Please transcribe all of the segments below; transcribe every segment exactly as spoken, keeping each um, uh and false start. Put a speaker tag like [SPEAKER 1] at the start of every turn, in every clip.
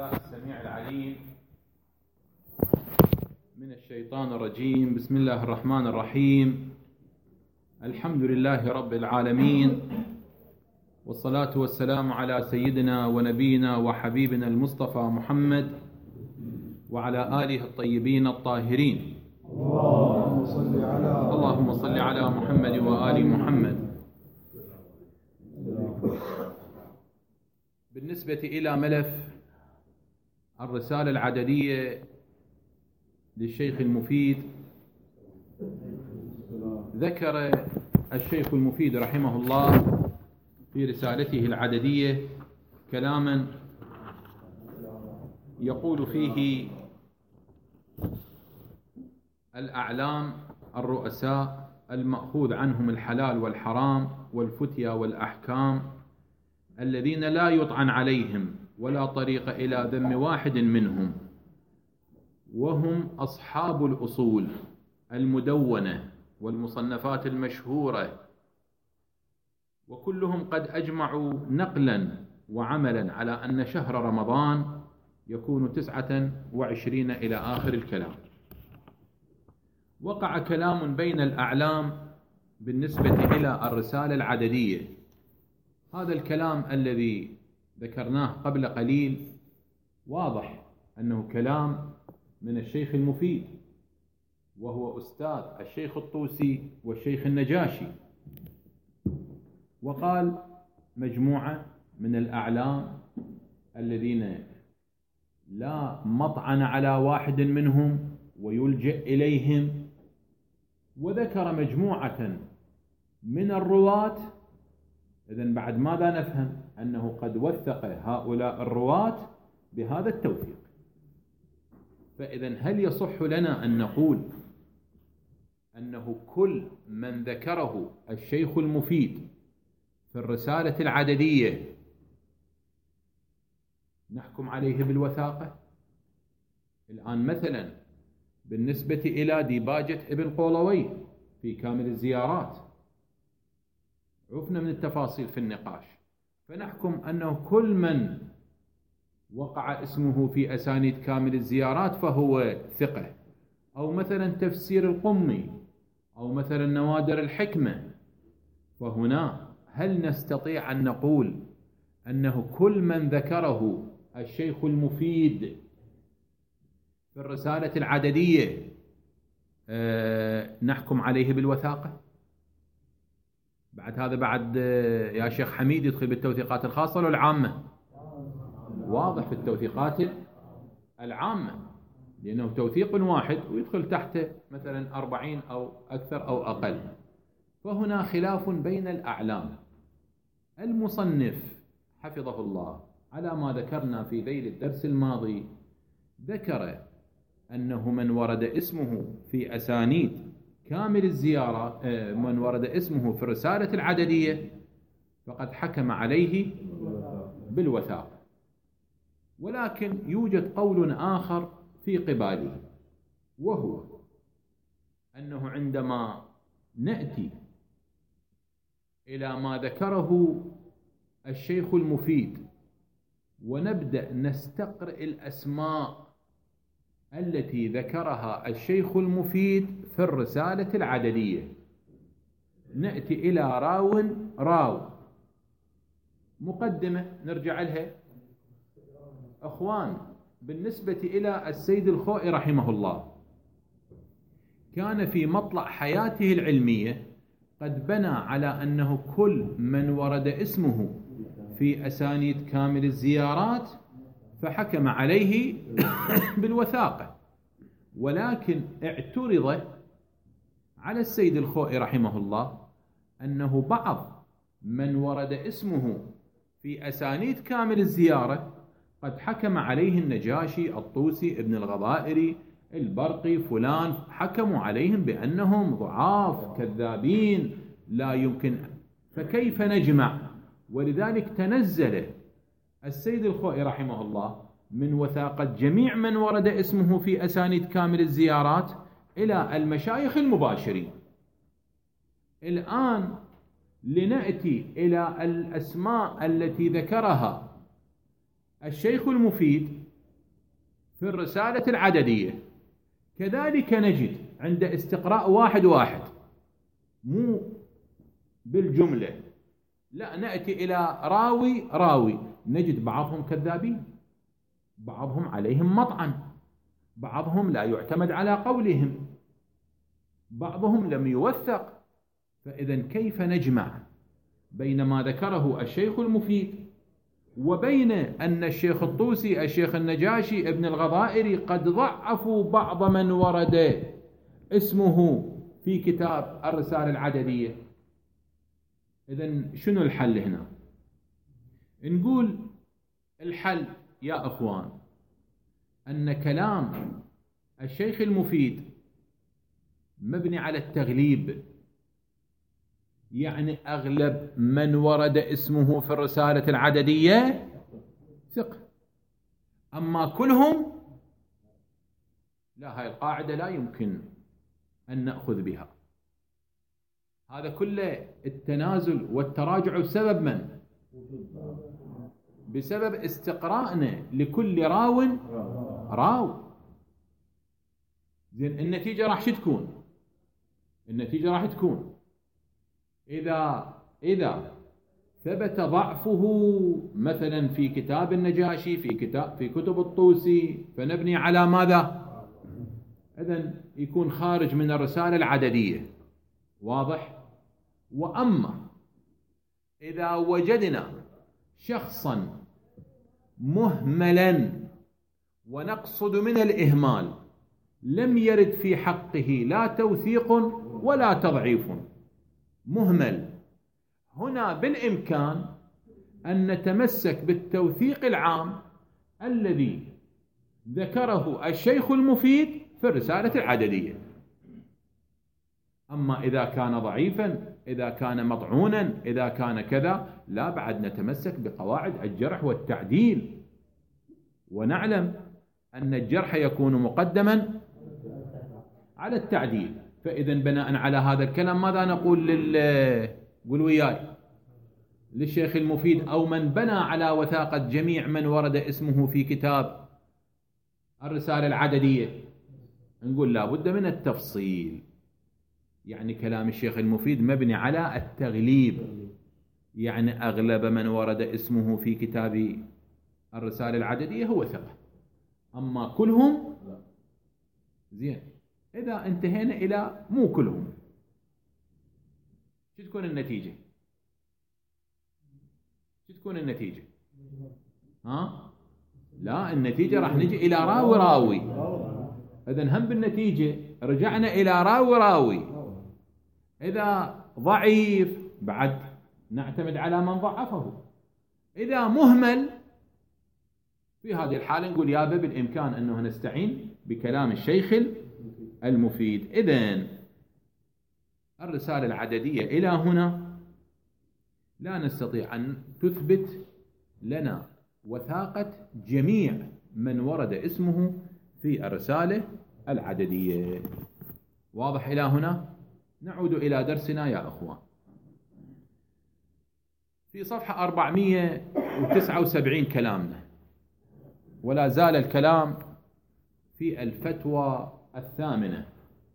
[SPEAKER 1] بالله السميع العليم من الشيطان الرجيم. بسم الله الرحمن الرحيم. الحمد لله رب العالمين، والصلاة والسلام على سيدنا ونبينا وحبيبنا المصطفى محمد وعلى آله الطيبين الطاهرين.
[SPEAKER 2] اللهم صل على
[SPEAKER 1] اللهم صل على محمد وآل محمد. بالنسبة إلى ملف الرسالة العددية للشيخ المفيد، ذكر الشيخ المفيد رحمه الله في رسالته العددية كلاما يقول فيه: الأعلام الرؤساء المأخوذ عنهم الحلال والحرام والفتيا والأحكام الذين لا يطعن عليهم ولا طريق إلى ذم واحد منهم، وهم أصحاب الأصول المدونة والمصنفات المشهورة، وكلهم قد أجمعوا نقلا وعملا على أن شهر رمضان يكون تسعة وعشرين إلى آخر الكلام. وقع كلام بين الأعلام بالنسبة إلى الرسالة العددية. هذا الكلام الذي ذكرناه قبل قليل واضح أنه كلام من الشيخ المفيد، وهو أستاذ الشيخ الطوسي والشيخ النجاشي. وقال مجموعة من الأعلام الذين لا مطعن على واحد منهم ويلجأ إليهم، وذكر مجموعة من الرواة. إذن بعد ماذا نفهم؟ أنه قد وثق هؤلاء الرواة بهذا التوثيق. فإذن هل يصح لنا أن نقول أنه كل من ذكره الشيخ المفيد في الرسالة العددية نحكم عليه بالوثاقة؟ الآن مثلا بالنسبة إلى ديباجة ابن قولوي في كامل الزيارات عرفنا من التفاصيل في النقاش، فنحكم أنه كل من وقع اسمه في أسانيد كامل الزيارات فهو ثقة. أو مثلا تفسير القمي، أو مثلا نوادر الحكمة، فهنا هل نستطيع أن نقول أنه كل من ذكره الشيخ المفيد في الرسالة العددية أه نحكم عليه بالوثاقة؟ بعد هذا بعد يا شيخ حميد يدخل بالتوثيقات الخاصة ولا العامة؟ واضح في التوثيقات العامة، لأنه توثيق واحد ويدخل تحته مثلا أربعين أو أكثر أو أقل. فهنا خلاف بين الأعلام. المصنف حفظه الله على ما ذكرنا في ذيل الدرس الماضي ذكر أنه من ورد اسمه في أسانيد كامل الزيارة، من ورد اسمه في الرسالة العددية فقد حكم عليه بالوثاقة. ولكن يوجد قول آخر في قباله، وهو أنه عندما نأتي إلى ما ذكره الشيخ المفيد ونبدأ نستقرئ الأسماء التي ذكرها الشيخ المفيد في الرسالة العددية، نأتي إلى راو راو مقدمة نرجع لها. أخوان، بالنسبة إلى السيد الخوئي رحمه الله كان في مطلع حياته العلمية قد بنى على أنه كل من ورد اسمه في أسانيد كامل الزيارات فحكم عليه بالوثاقة. ولكن اعترض على السيد الخوئي رحمه الله أنه بعض من ورد اسمه في أسانيد كامل الزيارة قد حكم عليه النجاشي، الطوسي، ابن الغضائري، البرقي، فلان، حكموا عليهم بأنهم ضعاف كذابين لا يمكن. فكيف نجمع؟ ولذلك تنزل السيد الخوئي رحمه الله من وثاقة جميع من ورد اسمه في أسانيد كامل الزيارات إلى المشايخ المباشرين. الآن لنأتي إلى الأسماء التي ذكرها الشيخ المفيد في الرسالة العددية. كذلك نجد عند استقراء واحد واحد، مو بالجملة، لا، نأتي إلى راوي راوي، نجد بعضهم كذابين، بعضهم عليهم مطعن، بعضهم لا يعتمد على قولهم، بعضهم لم يوثق. فإذا كيف نجمع بين ما ذكره الشيخ المفيد وبين أن الشيخ الطوسي، الشيخ النجاشي، ابن الغضائري قد ضعفوا بعض من ورد اسمه في كتاب الرسالة العددية؟ إذن شنو الحل هنا؟ نقول الحل يا أخوان أن كلام الشيخ المفيد مبني على التغليب، يعني أغلب من ورد اسمه في الرسالة العددية ثقة، أما كلهم لا، هاي القاعدة لا يمكن أن نأخذ بها. هذا كله التنازل والتراجع بسبب من؟ بسبب استقراءنا لكل راو راو. زين، النتيجة راح شو تكون؟ النتيجة راح تكون إذا إذا ثبت ضعفه مثلا في كتاب النجاشي، في كتاب في كتب الطوسي، فنبني على ماذا؟ إذن يكون خارج من الرسالة العددية. واضح؟ وأما إذا وجدنا شخصا مهملا، ونقصد من الإهمال لم يرد في حقه لا توثيق ولا تضعيف، مهمل، هنا بالإمكان أن نتمسك بالتوثيق العام الذي ذكره الشيخ المفيد في الرسالة العددية. أما إذا كان ضعيفا، إذا كان مطعونا، إذا كان كذا، لا، بعد نتمسك بقواعد الجرح والتعديل، ونعلم أن الجرح يكون مقدما على التعديل. فإذا بناء على هذا الكلام ماذا نقول لل قول وياي للشيخ المفيد أو من بنى على وثاقة جميع من ورد اسمه في كتاب الرسالة العددية؟ نقول لا بد من التفصيل. يعني كلام الشيخ المفيد مبني على التغليب، يعني أغلب من ورد اسمه في كتاب الرسالة العددية هو ثقة، أما كلهم زين. إذا انتهينا إلى مو كلهم، شو تكون النتيجة؟ شو تكون النتيجة؟ ها؟ لا، النتيجة راح نجي إلى راوي راوي. إذن هم بالنتيجة رجعنا إلى راوي راوي. إذا ضعيف بعد نعتمد على من ضعفه. إذا مهمل في هذه الحالة نقول يابا بالإمكان أنه نستعين بكلام الشيخ المفيد. إذن الرسالة العددية إلى هنا لا نستطيع أن تثبت لنا وثاقة جميع من ورد اسمه في الرسالة العددية. واضح إلى هنا؟ نعود إلى درسنا يا أخوان. في صفحة أربعمئة وتسعة وسبعين كلامنا، ولا زال الكلام في الفتوى الثامنة،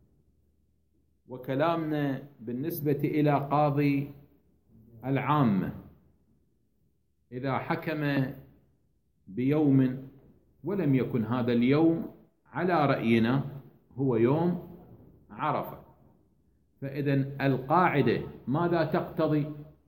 [SPEAKER 1] وكلامنا بالنسبة إلى قاضي العامة إذا حكم بيوم ولم يكن هذا اليوم على رأينا هو يوم عرفة، فإذا القاعدة ماذا تقتضي؟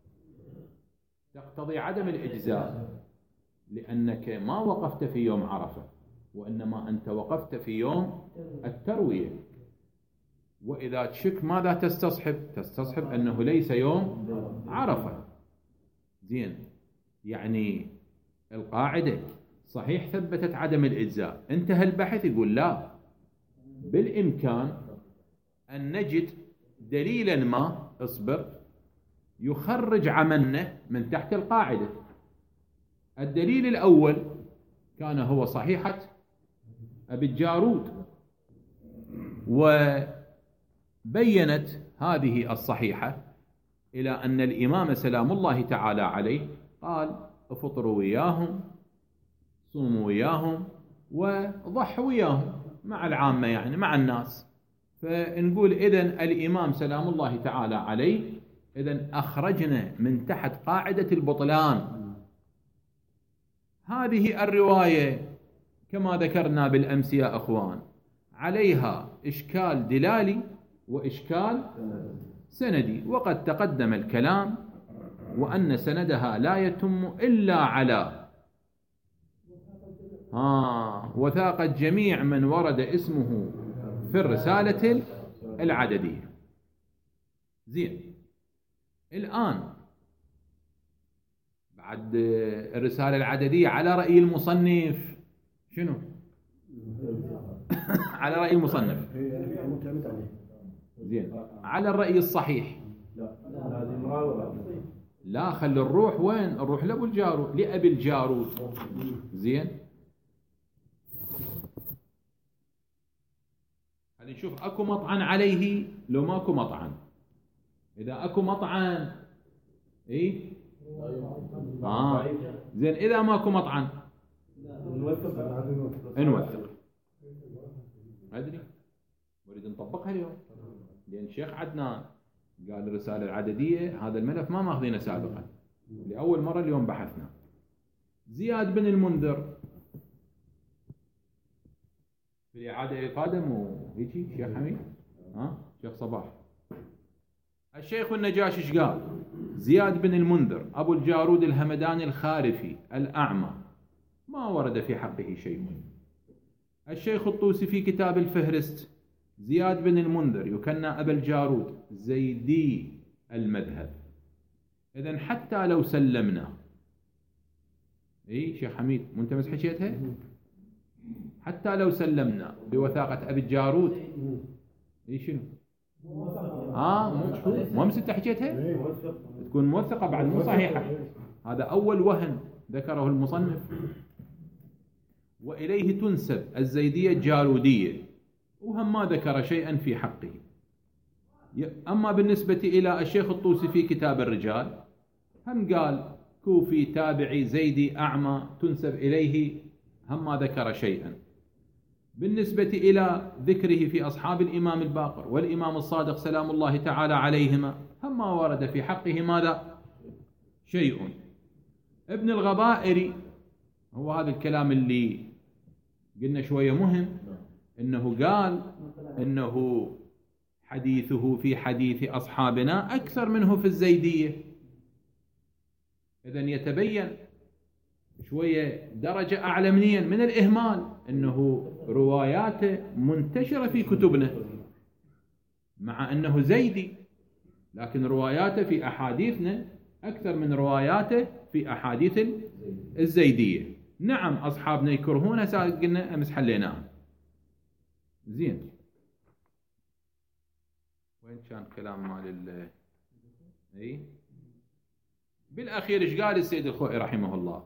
[SPEAKER 1] تقتضي عدم الإجزاء، لأنك ما وقفت في يوم عرفة، وإنما أنت وقفت في يوم التروية. وإذا تشك ماذا تستصحب؟ تستصحب أنه ليس يوم عرفة. زين، يعني القاعدة صحيح ثبتت عدم الإجزاء، انتهى البحث يقول لا، بالإمكان أن نجد دليلا ما، اصبر، يخرج عملنا من تحت القاعدة. الدليل الأول كان هو صحيحة أبي الجارود، وبينت هذه الصحيحة إلى أن الإمام سلام الله تعالى عليه قال افطروا وياهم، صوموا وياهم، وضحوا وياهم مع العامة، يعني مع الناس. فنقول إذن الإمام سلام الله تعالى عليه إذن أخرجنا من تحت قاعدة البطلان. هذه الرواية كما ذكرنا بالأمس يا أخوان عليها إشكال دلالي وإشكال سندي، وقد تقدم الكلام وأن سندها لا يتم إلا على آه وثاقة جميع من ورد اسمه في الرسالة العددية. زين، الآن بعد الرسالة العددية على رأي المصنف شنو؟ على رأي المصنف زين، على الرأي الصحيح لا، خلي الروح وين؟ الروح لأبو الجارود، لأبي الجارود. زين، خلينا نشوف اكو مطعن عليه لو ماكو مطعن. اذا اكو مطعن اي اه زين، اذا ماكو مطعن نوثق. ادري نريد نطبقها اليوم، لان الشيخ عدنان قال الرسالة العددية هذا الملف ما ماخذينه سابقا، لأول مرة اليوم بحثنا. زياد بن المنذر في إعادة إفادة مو هيجي شيخ حميد؟ ها شيخ صباح. الشيخ النجاشي ايش قال؟ زياد بن المنذر أبو الجارود الهمداني الخارفي الأعمى ما ورد في حقه شيء. الشيخ الطوسي في كتاب الفهرست زياد بن المنذر يكنى أبا الجارود زيدي المذهب. إذن حتى لو سلمنا اي شيخ حميد مو انت مسح حكيتها؟ حتى لو سلمنا بوثاقة أبي الجارود اي شنو؟ اه مو مو انت حكيتها؟ تكون موثقة بعد مو صحيحة. هذا أول وهن ذكره المصنف. وإليه تنسب الزيدية الجارودية، وهم ما ذكر شيئا في حقه. أما بالنسبة إلى الشيخ الطوسي في كتاب الرجال هم قال كوفي تابعي زيدي أعمى تنسب إليه، هم ما ذكر شيئا. بالنسبة إلى ذكره في أصحاب الإمام الباقر والإمام الصادق سلام الله تعالى عليهما هم ما ورد في حقه ماذا؟ شيء. ابن الغبائري هو هذا الكلام اللي قلنا شوية مهم، إنه قال إنه حديثه في حديث أصحابنا أكثر منه في الزيدية. إذن يتبين شوية درجة أعلى منين من الإهمال، إنه رواياته منتشرة في كتبنا مع أنه زيدي، لكن رواياته في أحاديثنا أكثر من رواياته في أحاديث الزيدية. نعم أصحابنا يكرهون، قلنا أمس حليناه. زين، وين كان كلام مال ال اي بالاخير ايش قال السيد الخوئي رحمه الله؟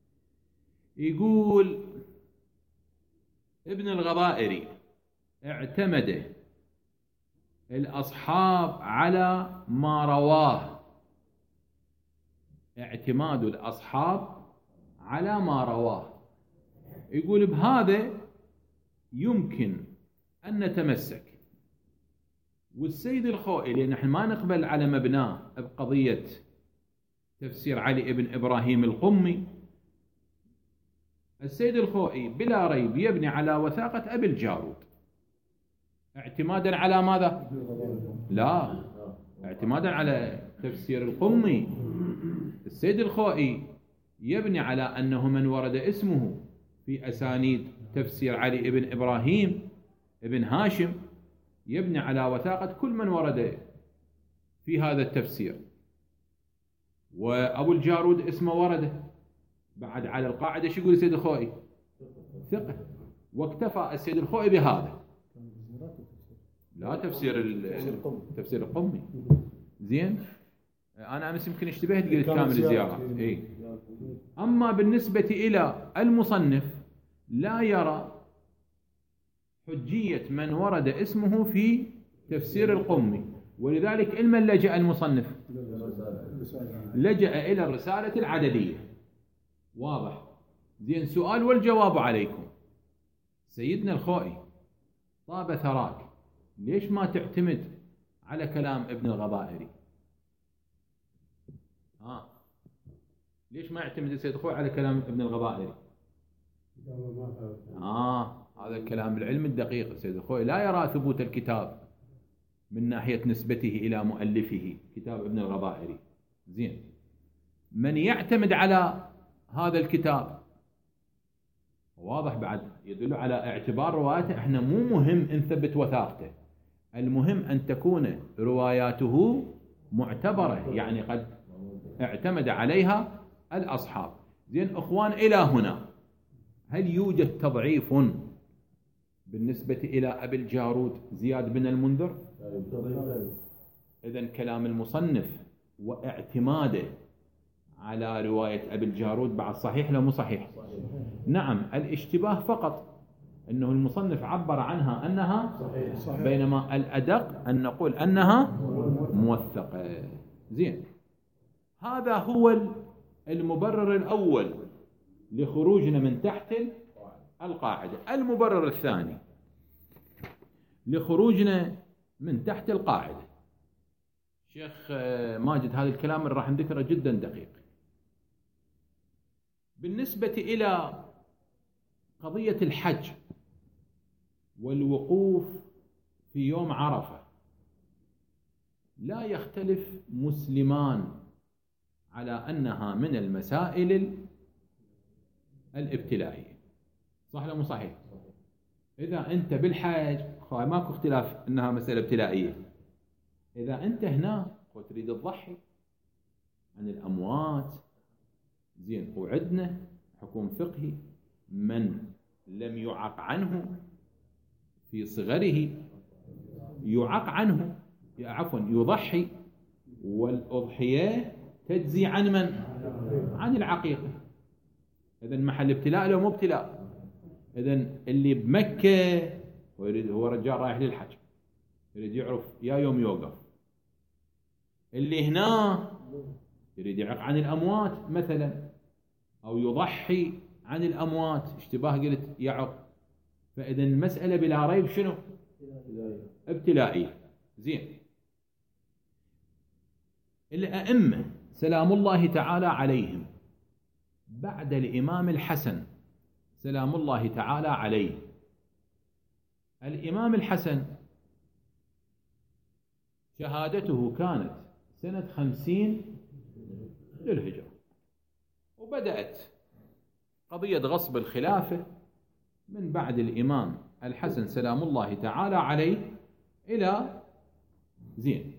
[SPEAKER 1] يقول ابن الغبائري اعتمد الاصحاب على ما رواه، اعتماد الاصحاب على ما رواه. يقول بهذا يمكن ان نتمسك. والسيد الخوئي لأن نحن ما نقبل على مبناه بقضية تفسير علي ابن إبراهيم القمي، السيد الخوئي بلا ريب يبني على وثاقة أبي الجارود اعتمادا على ماذا؟ لا، اعتمادا على تفسير القمي. السيد الخوئي يبني على أنه من ورد اسمه في أسانيد تفسير علي ابن إبراهيم ابن هاشم يبني على وثاقة كل من ورد في هذا التفسير. وأبو الجارود اسمه ورده بعد على القاعدة. شو يقول السيد الخوئي؟ ثقة. واكتفى السيد الخوئي بهذا، لا تفسير تفسير القمي. زين، أنا أمس يمكن اشتبهت قلت كامل الزيارات. إيه. أما بالنسبة إلى المصنف لا يرى حجية من ورد اسمه في تفسير القمي، ولذلك المن لجأ المصنف؟ لجأ إلى الرسالة العددية. واضح؟ زين، سؤال والجواب عليكم. سيدنا الخوئي طاب ثراك، ليش ما تعتمد على كلام ابن الغبائري؟ ها ليش ما يعتمد السيد الخوئي على كلام ابن الغبائري؟ آه هذا الكلام العلم الدقيق. السيد الخوئي لا يرى ثبوت الكتاب من ناحية نسبته إلى مؤلفه كتاب ابن الغبائري. زين، من يعتمد على هذا الكتاب واضح بعد يدل على اعتبار روايته. احنا مو مهم ان ثبت وثاقته، المهم ان تكون رواياته معتبرة، يعني قد اعتمد عليها الأصحاب. زين اخوان، الى هنا هل يوجد تضعيف بالنسبة إلى أبي الجارود زياد بن المنذر؟ إذن كلام المصنف واعتماده على رواية أبي الجارود بعد صحيح لو مو صحيح؟ نعم، الاشتباه فقط أنه المصنف عبر عنها أنها صحيح، بينما الأدق أن نقول أنها موثقة. زين، هذا هو المبرر الأول لخروجنا من تحت القاعدة. المبرر الثاني لخروجنا من تحت القاعدة، شيخ ماجد هذا الكلام اللي راح نذكره جدا دقيق بالنسبة إلى قضية الحج والوقوف في يوم عرفة. لا يختلف مسلمان على أنها من المسائل الابتلائية، صح ولا مو صحيح؟ إذا أنت بالحج ماكو اختلاف أنها مسألة ابتلائية. إذا أنت هنا وتريد تضحي عن الأموات، زين، وعدنا حكم فقهي من لم يعق عنه في صغره يعق عنه، عفوا يضحي، والأضحية تجزي عن من؟ عن العقيقة. إذن محل ابتلاء لو مو ابتلاء. إذن اللي بمكة هو يريد، هو رجال رايح للحج، يريد يعرف يا يوم يوقف. اللي هنا يريد يعق عن الأموات مثلا، أو يضحي عن الأموات، اشتباه قلت يعق. فإذن المسألة بلا ريب شنو؟ ابتلائية. زين، الأئمة سلام الله تعالى عليهم بعد الإمام الحسن سلام الله تعالى عليه، الإمام الحسن شهادته كانت سنة خمسين للهجرة، وبدأت قضية غصب الخلافة من بعد الإمام الحسن سلام الله تعالى عليه إلى زين.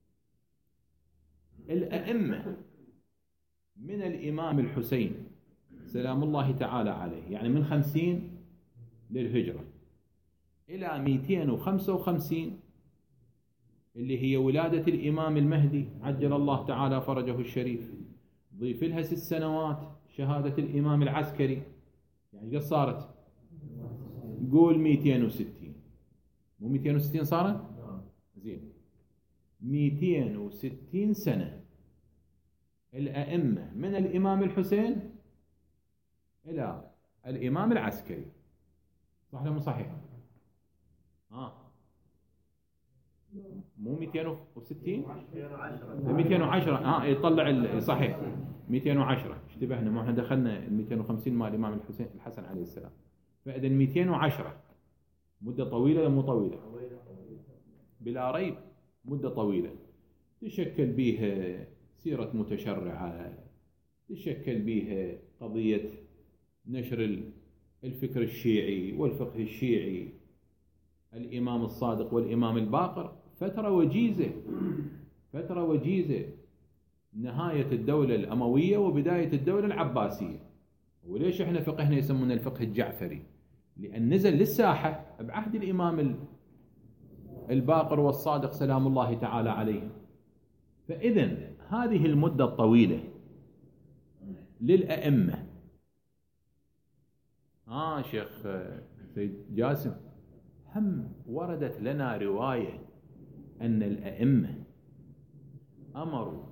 [SPEAKER 1] الأئمة من الإمام الحسين سلام الله تعالى عليه، يعني من خمسين للهجرة إلى مئتين وخمسة وخمسين اللي هي ولادة الإمام المهدي عجل الله تعالى فرجه الشريف، ضيف لها ست سنوات شهادة الإمام العسكري، يعني قد صارت؟ قول مئتين وستين، مو مئتين وستين صارت؟ زين، مئتين وستين سنة الأئمة من الإمام الحسين إلى الإمام العسكري، صح ولا مو صحيح؟ آه مو مئتين وستين؟ مئتين وعشرة. اه يطلع صحيح مئتين وعشرة، اشتبهنا، ما احنا دخلنا مئتين وخمسين مال الإمام الحسين الحسن عليه السلام. فإذا مئتين وعشرة مدة طويلة ولا مو طويلة؟ بلا ريب مدة طويلة، تشكل بها سيرة متشرعة، تشكل بها قضية نشر الفكر الشيعي والفقه الشيعي، الإمام الصادق والإمام الباقر، فترة وجيزة، فترة وجيزة، نهاية الدولة الأموية وبداية الدولة العباسية. وليش احنا فقهنا يسمونه الفقه الجعفري؟ لأن نزل للساحة بعهد الإمام الباقر والصادق سلام الله تعالى عليه. فإذن هذه المدة الطويلة للأئمة. آه شيخ سيد جاسم، هم وردت لنا رواية أن الأئمة أمروا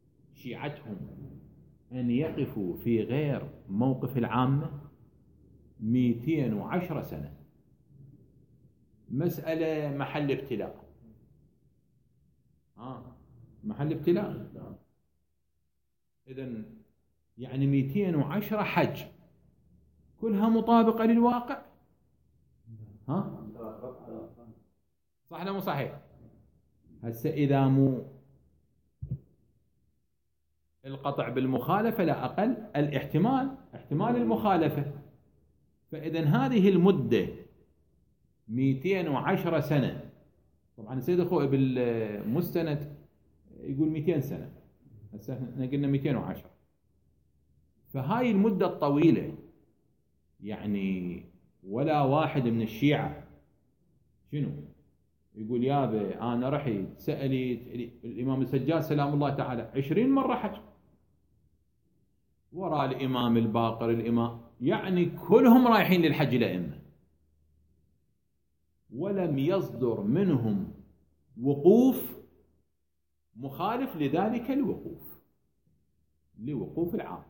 [SPEAKER 1] شيعتهم أن يقفوا في غير موقف العامة. مئتين وعشرة سنة. مسألة محل ابتلاء. آه محل ابتلاء. إذن يعني مئتين وعشرة حج كلها مطابقة للواقع. ها صح ولا مو صحيح؟ هسه إذا مو القطع بالمخالفة لا أقل الاحتمال احتمال المخالفة. فإذا هذه المدة مئتين وعشرة سنة. طبعا السيد الخوئي بالمستند يقول مئتين سنة، هسه احنا قلنا مئتين وعشرة. فهاي المدة الطويلة يعني ولا واحد من الشيعة شنو يقول يابا أنا رحت سألت الإمام السجاد سلام الله تعالى عشرين مرة حج وراء الإمام الباقر الإمام، يعني كلهم رايحين للحج الأئمة، ولم يصدر منهم وقوف مخالف لذلك الوقوف لوقوف العام.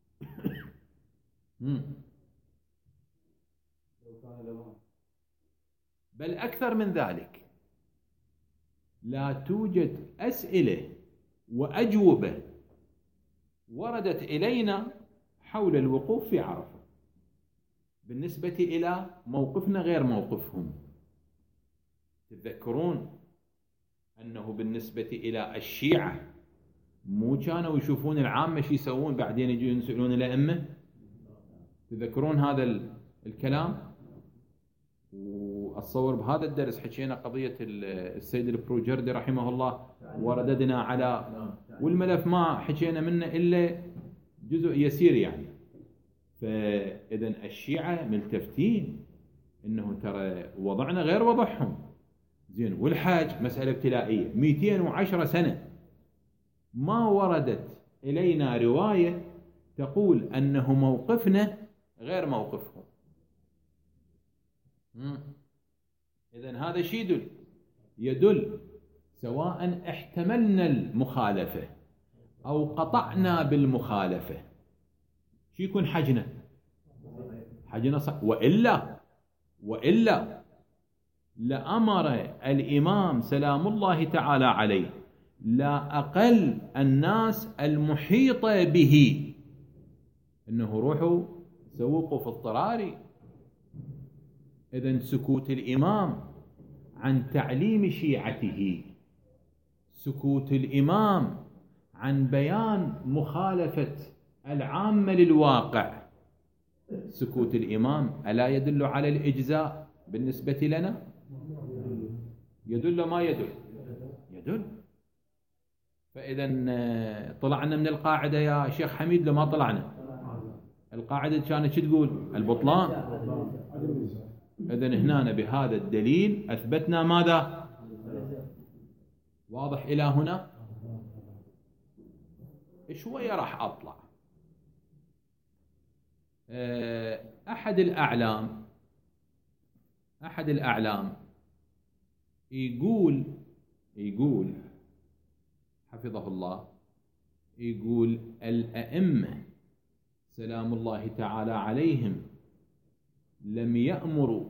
[SPEAKER 1] بل أكثر من ذلك، لا توجد أسئلة وأجوبة وردت إلينا حول الوقوف في عرفة بالنسبة إلى موقفنا غير موقفهم. تذكرون أنه بالنسبة إلى الشيعة مو كانوا يشوفون العامة شو يسوون بعدين يجون يسألون الأئمة؟ تذكرون هذا الكلام؟ وأتصور بهذا الدرس حكينا قضية السيد البروجردي رحمه الله ورددنا على، والملف ما حكينا منه إلا جزء يسير يعني. فإذن الشيعة ملتفتين إنه ترى وضعنا غير وضعهم زين. والحاج مسألة ابتلائية مئتين وعشرة سنة ما وردت إلينا رواية تقول أنه موقفنا غير موقفهم. إذن هذا شيء يدل يدل سواء احتملنا المخالفة أو قطعنا بالمخالفة شو يكون حجنا حجنا صح. وإلا وإلا لأمر الإمام سلام الله تعالى عليه لا أقل الناس المحيطة به إنه روحوا سوقوا في اضطراري. إذن سكوت الإمام عن تعليم شيعته، سكوت الإمام عن بيان مخالفة العامة للواقع، سكوت الإمام ألا يدل على الإجزاء بالنسبة لنا؟ يدل ما يدل؟ يدل. فإذا طلعنا من القاعدة يا شيخ حميد لما طلعنا القاعدة كانت شو تقول؟ البطلان. إذن هنا بهذا الدليل أثبتنا ماذا؟ واضح إلى هنا؟ شوية راح أطلع. أحد الأعلام أحد الأعلام يقول يقول حفظه الله، يقول الأئمة سلام الله تعالى عليهم لم يأمروا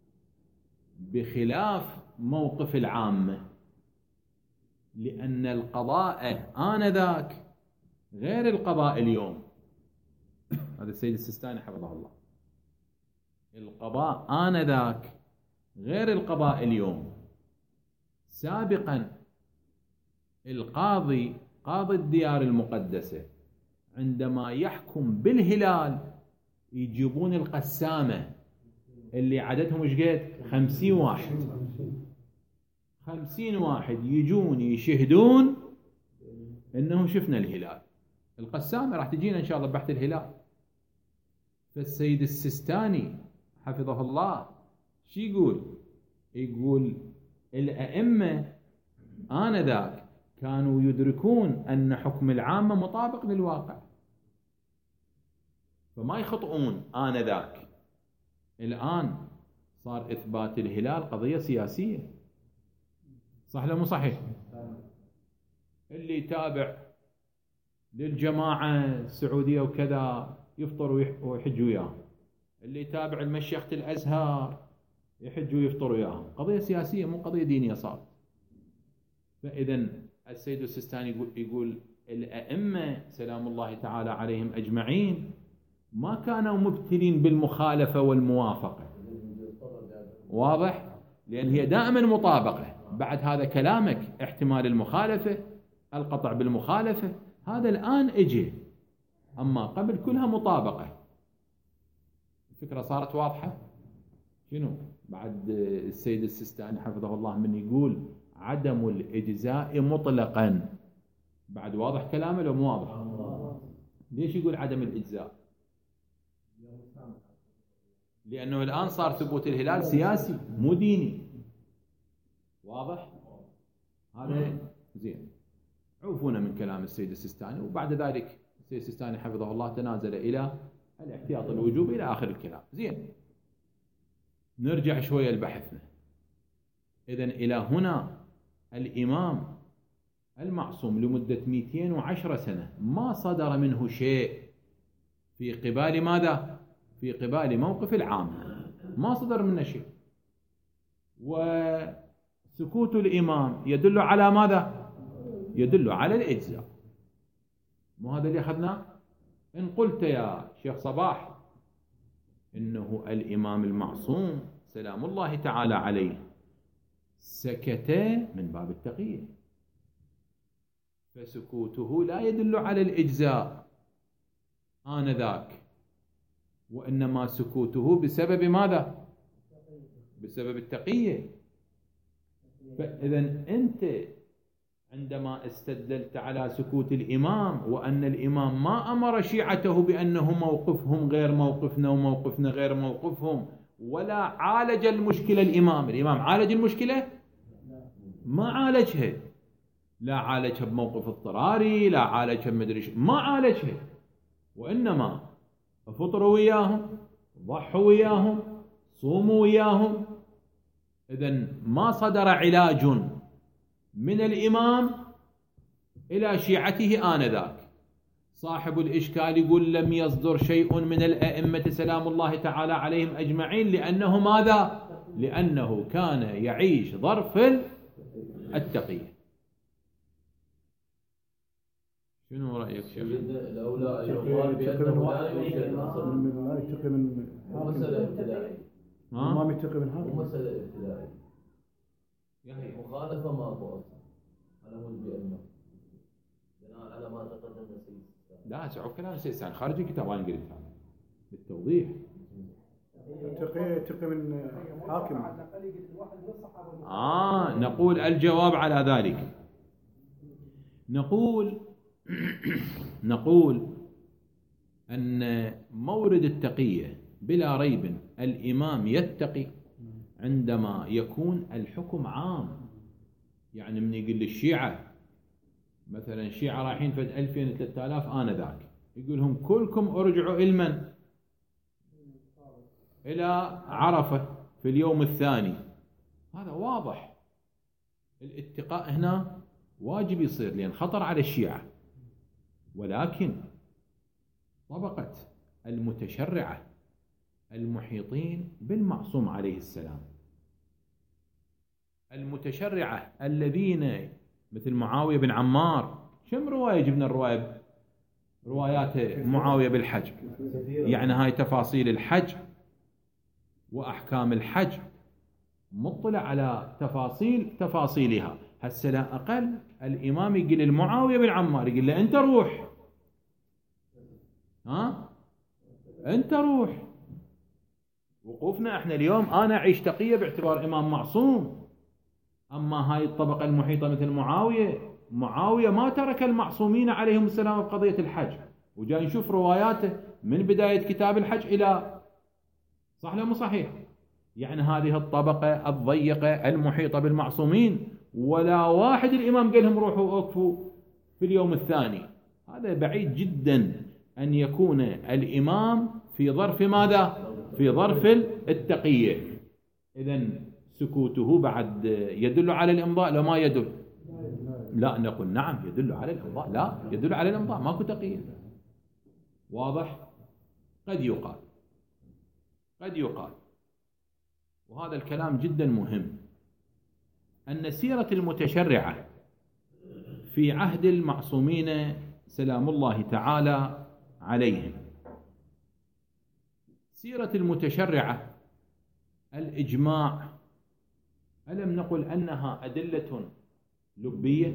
[SPEAKER 1] بخلاف موقف العامة لأن القضاء آنذاك غير القضاء اليوم. هذا السيد السيستاني حفظه الله. القضاء آنذاك غير القضاء اليوم. سابقا القاضي قاضي الديار المقدسة عندما يحكم بالهلال يجيبون القسامة اللي عددهم ايش قد؟ خمسين واحد. خمسين واحد يجون يشهدون انهم شفنا الهلال. القسامة راح تجينا ان شاء الله بحث الهلال. فالسيد السيستاني حفظه الله شو يقول؟ يقول الأئمة آنذاك كانوا يدركون أن حكم العامة مطابق للواقع فما يخطئون آنذاك. الآن صار إثبات الهلال قضية سياسية، صح ولا مو صحيح؟ اللي يتابع للجماعة السعودية وكذا يفطر ويحج وياه، اللي يتابع المشيخة الأزهر يحجوا ويفطروا وياهم، قضية سياسية مو قضية دينية صارت. فإذا السيد السيستاني يقول, يقول الأئمة سلام الله تعالى عليهم أجمعين ما كانوا مبتلين بالمخالفة والموافقة، واضح؟ لأن هي دائما مطابقة. بعد هذا كلامك احتمال المخالفة، القطع بالمخالفة، هذا الآن اجي، أما قبل كلها مطابقة. الفكرة صارت واضحة؟ شنو بعد السيد السيستاني حفظه الله من يقول عدم الإجزاء مطلقا، بعد واضح كلامه لو مو واضح؟ ليش يقول عدم الإجزاء؟ لأنه الآن صار ثبوت الهلال سياسي مو ديني، واضح؟ هذا زين. عوفونا من كلام السيد السيستاني. وبعد ذلك السيد السيستاني حفظه الله تنازل إلى الاحتياط الوجوب إلى آخر الكلام. زين، نرجع شوية لبحثنا. إذن إلى هنا الإمام المعصوم لمدة مئتين وعشرة سنة ما صدر منه شيء في قبال ماذا؟ في قبال موقف العامة، ما صدر منه شيء. وسكوت الإمام يدل على ماذا؟ يدل على الإجزاء. مو هذا اللي أخذناه؟ إن قلت يا شيخ صباح إنه الإمام المعصوم سلام الله تعالى عليه سكت من باب التقية، فسكوته لا يدل على الإجزاء آنذاك، وإنما سكوته بسبب ماذا؟ بسبب التقية. فإذا أنت عندما استدللت على سكوت الإمام وأن الإمام ما أمر شيعته بأنه موقفهم غير موقفنا وموقفنا غير موقفهم، ولا عالج المشكلة الإمام، الإمام عالج المشكلة؟ ما عالجها، لا عالجها بموقف اضطراري، لا عالجها بمدري شو، ما عالجها، وإنما فطروا وياهم، ضحوا وياهم، صوموا وياهم. إذن ما صدر علاج من الإمام إلى شيعته آنذاك. صاحب الإشكال يقول لم يصدر شيء من الأئمة سلام الله تعالى عليهم أجمعين، لأنه ماذا؟ لأنه كان يعيش ظرف التقية. شنو رأيك شيخ؟
[SPEAKER 3] الأولى يقال بأنه لا يوجد نصر،
[SPEAKER 2] لا يتقي من
[SPEAKER 3] مسألة ابتدائية،
[SPEAKER 2] ما يتقي من هذا،
[SPEAKER 3] مسألة ابتدائية يعني مخالفة ما أبو أصلا. أنا أقول بأنه بناء على ما تقدم السيد.
[SPEAKER 1] لا سعوا كلام السيد السيستاني خارج الكتاب، أنا قلت هذا بالتوضيح.
[SPEAKER 2] تقي تقي من حاكم.
[SPEAKER 1] آه نقول الجواب على ذلك، نقول نقول أن مورد التقية بلا ريب الإمام يتقي عندما يكون الحكم عام. يعني من يقول للشيعة مثلا الشيعة رايحين فد ألفين ثلاثة آلاف آنذاك، يقول لهم كلكم ارجعوا إلمن إلى عرفة في اليوم الثاني. هذا واضح، الاتقاء هنا واجب يصير لأن خطر على الشيعة. ولكن طبقة المتشرعة المحيطين بالمعصوم عليه السلام، المتشرعة الذين مثل معاوية بن عمار، كم رواية جبنا الرواية روايات معاوية بالحج، يعني هاي تفاصيل الحج وأحكام الحج، مطلع على تفاصيل تفاصيلها. هسه لا أقل الإمام يقول للمعاوية بن عمار، يقول له أنت روح، ها أنت روح. وقوفنا احنا اليوم أنا أعيش تقية باعتبار إمام معصوم. أما هاي الطبقة المحيطة مثل معاوية، معاوية ما ترك المعصومين عليهم السلام بقضية الحج، وجاي نشوف رواياته من بداية كتاب الحج إلى صح لا مو صحيح؟ يعني هذه الطبقة الضيقة المحيطة بالمعصومين ولا واحد الإمام قال لهم روحوا وقفوا في اليوم الثاني. هذا بعيد جدا أن يكون الإمام في ظرف ماذا؟ في ظرف التقية. إذن سكوته بعد يدل على الإمضاء لو ما يدل؟ لا نقول نعم يدل على الإمضاء، لا يدل على الإمضاء، ماكو تقية. واضح؟ قد يقال قد يقال، وهذا الكلام جدا مهم، أن سيرة المتشرعة في عهد المعصومين سلام الله تعالى عليهم، سيرة المتشرعة الإجماع، ألم نقل أنها أدلة لبية؟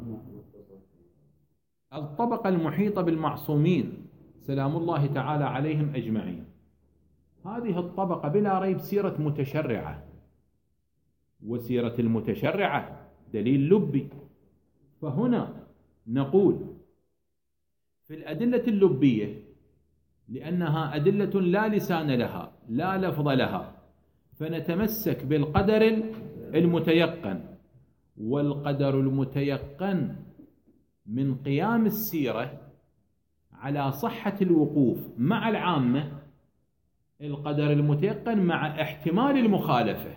[SPEAKER 1] الطبقة المحيطة بالمعصومين سلام الله تعالى عليهم أجمعين، هذه الطبقة بلا ريب سيرة متشرعة، وسيرة المتشرعة دليل لبي. فهنا نقول في الأدلة اللبية لأنها أدلة لا لسان لها لا لفظ لها، فنتمسك بالقدر المتيقن، والقدر المتيقن من قيام السيرة على صحة الوقوف مع العامة، القدر المتيقن مع احتمال المخالفة،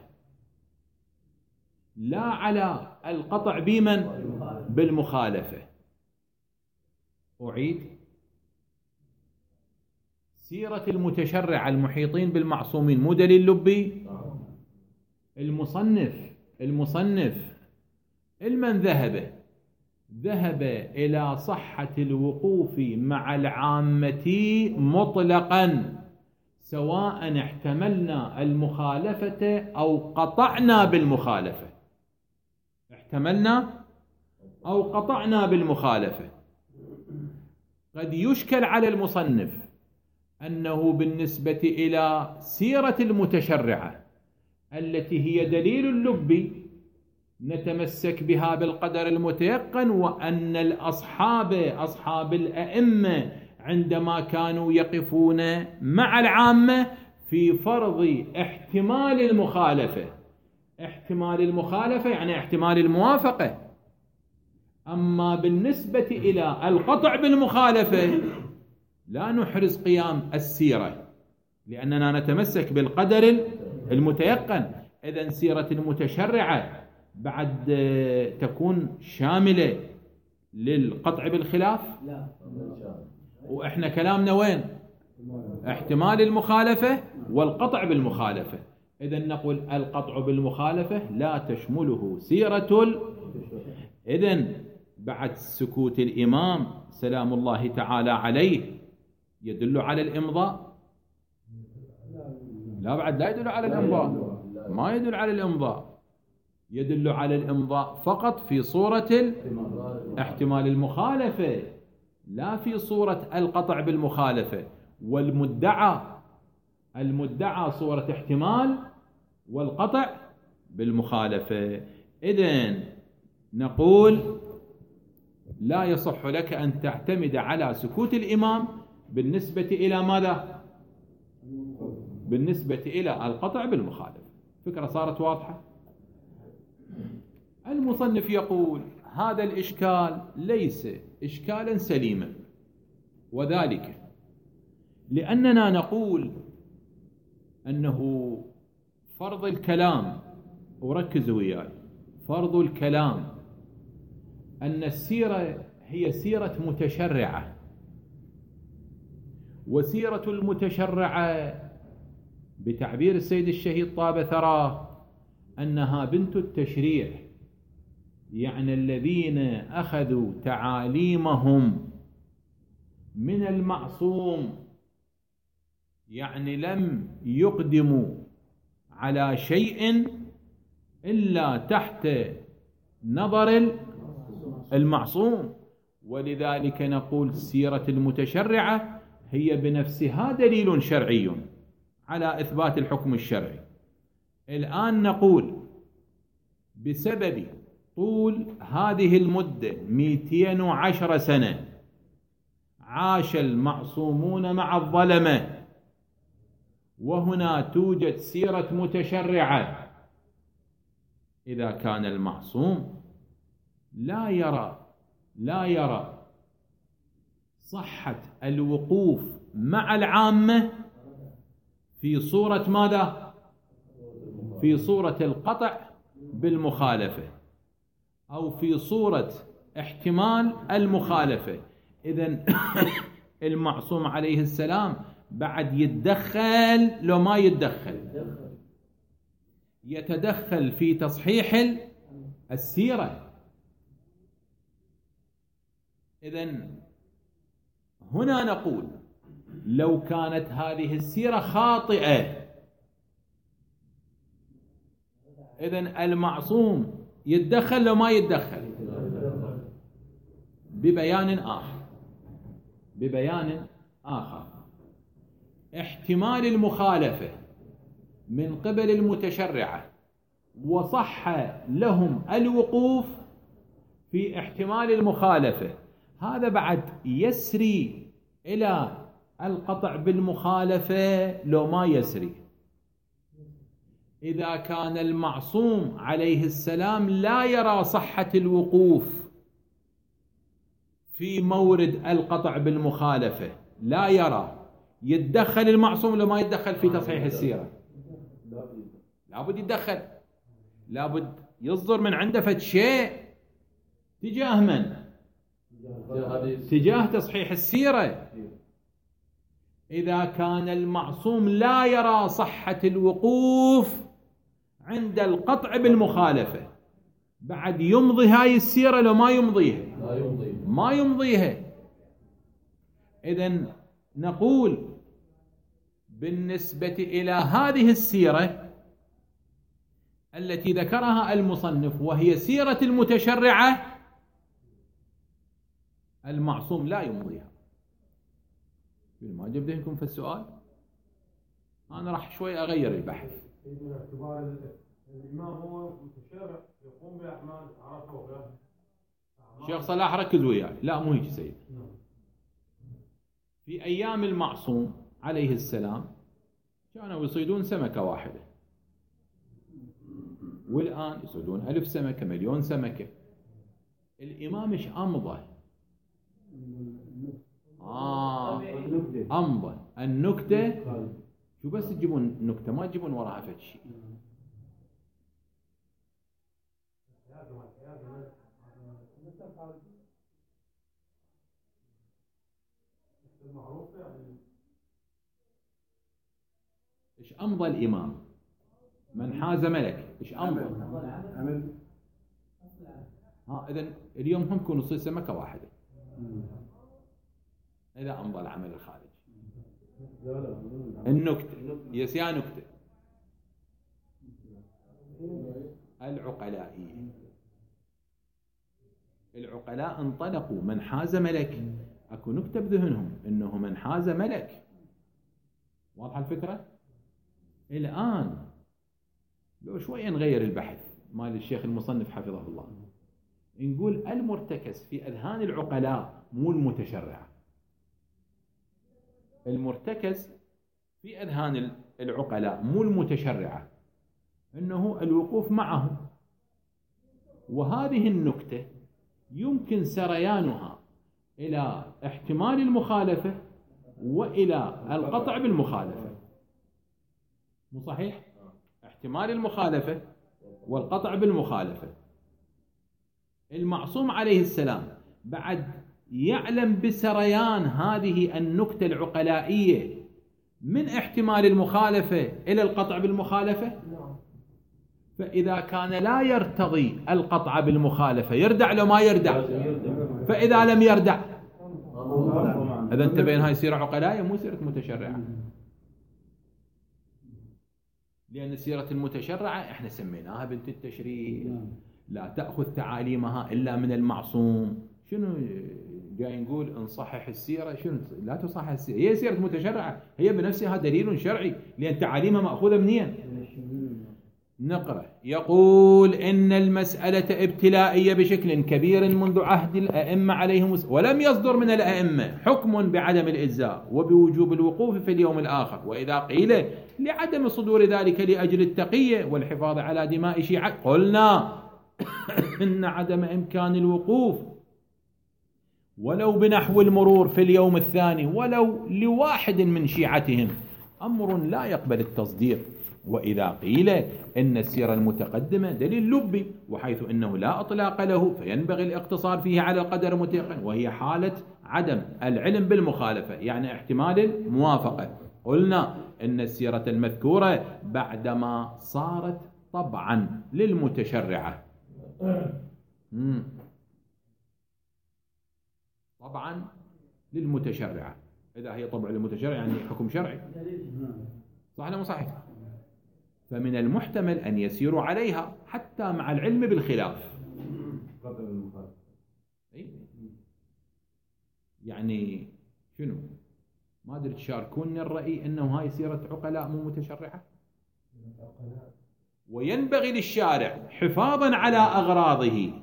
[SPEAKER 1] لا على القطع بمن بالمخالفة. أعيد، سيرة المتشرع المحيطين بالمعصومين مو دليل لبي؟ المصنف المصنف المن ذهب ذهب إلى صحة الوقوف مع العامة مطلقا، سواء احتملنا المخالفة أو قطعنا بالمخالفة، احتملنا أو قطعنا بالمخالفة. قد يشكل على المصنف أنه بالنسبة إلى سيرة المتشرعة التي هي دليل اللب نتمسك بها بالقدر المتيقن، وأن الأصحاب أصحاب الأئمة عندما كانوا يقفون مع العامة في فرض احتمال المخالفة، احتمال المخالفة يعني احتمال الموافقة. أما بالنسبة إلى القطع بالمخالفة لا نحرز قيام السيرة، لأننا نتمسك بالقدر المتيقن. إذن سيرة المتشرعة بعد تكون شاملة للقطع بالخلاف؟ لا. وإحنا كلامنا وين؟ احتمال المخالفة والقطع بالمخالفة. إذن نقول القطع بالمخالفة لا تشمله سيرة ال... إذن بعد سكوت الإمام سلام الله تعالى عليه يدل على الإمضاء؟ لا، بعد لا يدل على الإمضاء، ما يدل على الإمضاء، يدل على الإمضاء فقط في صورة احتمال المخالفة، لا في صورة القطع بالمخالفة. والمدعى المدعى صورة احتمال والقطع بالمخالفة. إذن نقول لا يصح لك أن تعتمد على سكوت الإمام بالنسبة إلى ماذا؟ بالنسبة إلى القطع بالمخالفة. فكرة صارت واضحة؟ المصنف يقول هذا الإشكال ليس إشكالا سليما، وذلك لأننا نقول أنه فرض الكلام، وركزوا وياي، فرض الكلام أن السيرة هي سيرة متشرعة، وسيرة المتشرعة بتعبير السيد الشهيد طاب ثراه أنها بنت التشريع، يعني الذين أخذوا تعاليمهم من المعصوم، يعني لم يقدموا على شيء إلا تحت نظر المعصوم. ولذلك نقول سيرة المتشرعة هي بنفسها دليل شرعي على إثبات الحكم الشرعي. الآن نقول بسبب طول هذه المدة مئتين وعشر سنة عاش المعصومون مع الظلمة، وهنا توجد سيرة متشرعة، إذا كان المعصوم لا يرى لا يرى صحة الوقوف مع العامة في صورة ماذا؟ في صورة القطع بالمخالفة أو في صورة احتمال المخالفة. إذن المعصوم عليه السلام بعد يتدخل لو ما يتدخل؟ يتدخل في تصحيح السيرة. إذن هنا نقول لو كانت هذه السيرة خاطئة، إذن المعصوم يتدخل لو ما يتدخل؟ ببيان آخر ببيان آخر احتمال المخالفة من قبل المتشرعة وصح لهم الوقوف في احتمال المخالفة، هذا بعد يسري إلى القطع بالمخالفة لو ما يسري؟ إذا كان المعصوم عليه السلام لا يرى صحة الوقوف في مورد القطع بالمخالفة، لا يرى، يتدخل المعصوم لو ما يتدخل في تصحيح السيرة؟ لابد يتدخل، لابد يصدر من عنده فد شيء تجاه من؟ تجاه تصحيح السيرة. إذا كان المعصوم لا يرى صحة الوقوف عند القطع بالمخالفة، بعد يمضي هاي السيرة لو ما يمضيها؟ ما يمضيها. إذن نقول بالنسبة إلى هذه السيرة التي ذكرها المصنف وهي سيرة المتشرعة، المعصوم لا يمضيها. ما جاب ذهنكم في السؤال؟ أنا راح شوي أغير البحث.
[SPEAKER 4] من اعتبار الإمام هو متشرع يقوم بأعمال عرفه وغيرها.
[SPEAKER 1] شيخ صلاح ركز وياي، لا مو هيك سيد. في أيام المعصوم عليه السلام كانوا يصيدون سمكة واحدة، والآن يصيدون ألف سمكة، مليون سمكة. الإمام إيش أمضى؟ آه أمضى النكتة. شو بس تجيبون نكتة، ما تجيبون وراها فد شيء. إيش أمضى الإمام؟ من حاز ملك إيش أمضى؟
[SPEAKER 2] عمل.
[SPEAKER 1] ها إذن اليوم هم يكونوا يصيد سمكة واحدة إذا أمضى العمل الخارجي. النكتة يسيا نكتة العقلائية. العقلاء انطلقوا من حاز ملك، اكو نكتة بذهنهم انه من حاز ملك. واضحة الفكرة؟ الآن لو شوية نغير البحث مال الشيخ المصنف حفظه الله، نقول المرتكز في أذهان العقلاء مو المتشرع. المرتكز في أذهان العقلاء مو المتشرعة إنه الوقوف معه، وهذه النكتة يمكن سريانها إلى احتمال المخالفة وإلى القطع بالمخالفة. مو صحيح؟ احتمال المخالفة والقطع بالمخالفة. المعصوم عليه السلام بعد يعلم بسريان هذه النكتة العقلائية من احتمال المخالفة إلى القطع بالمخالفة، فإذا كان لا يرتضي القطع بالمخالفة يردع لو ما يردع؟ فإذا لم يردع إذا انت بين هاي سيرة عقلائية مو سيرة متشرعة. لأن سيرة المتشرعة احنا سميناها بنت التشريع، لا تأخذ تعاليمها إلا من المعصوم. شنو جاي نقول نصحح السيرة؟ شنو لا تصحح السيرة؟ هي سيرة متشرعة، هي بنفسها دليل شرعي لأن تعاليمها مأخوذة منين؟ نقرأ. يقول إن المسألة ابتلائية بشكل كبير منذ عهد الأئمة عليهم، ولم يصدر من الأئمة حكم بعدم الإجزاء وبوجوب الوقوف في اليوم الآخر. وإذا قيل لعدم صدور ذلك لأجل التقية والحفاظ على دماء شيعة، قلنا إن عدم إمكان الوقوف ولو بنحو المرور في اليوم الثاني ولو لواحد من شيعتهم أمر لا يقبل التصدير وإذا قيل إن السيرة المتقدمة دليل لبي، وحيث أنه لا أطلاق له فينبغي الاقتصار فيه على القدر مطلقا، وهي حالة عدم العلم بالمخالفة، يعني احتمال الموافقة. قلنا إن السيرة المذكورة بعدما صارت طبعا للمتشرعة، مم. طبعا للمتشرعة، إذا هي طبع للمتشرع يعني حكم شرعي، صح ولا مو صحيح؟ فمن المحتمل أن يسيروا عليها حتى مع العلم بالخلاف. يعني شنو؟ ما أدري تشاركوني الرأي أنه هاي سيرة عقلاء مو متشرعة، وينبغي للشارع حفاظا على أغراضه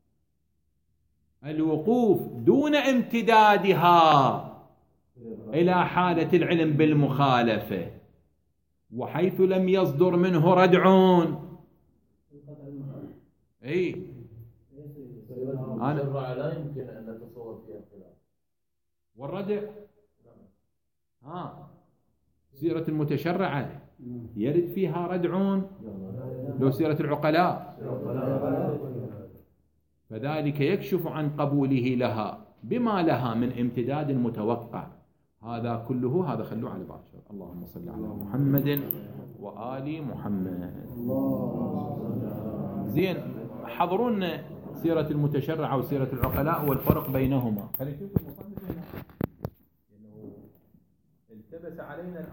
[SPEAKER 1] الوقوف دون امتدادها إلى حالة العلم بالمخالفة، وحيث لم يصدر منه ردع. اي
[SPEAKER 3] أنا لا يمكن أن نتصور فيها خلاف.
[SPEAKER 1] والردع ها سيرة المتشرعة يرد فيها ردعون لو سيرة العقلاء، فذلك يكشف عن قبوله لها بما لها من امتداد متوقع. هذا كله هذا خلوه على باكر. اللهم صل على محمد وآل محمد. زين، حضرونا سيرة المتشرعة وسيرة العقلاء والفرق بينهما. خلينا نشوف المصنف هنا، لأنه التبس علينا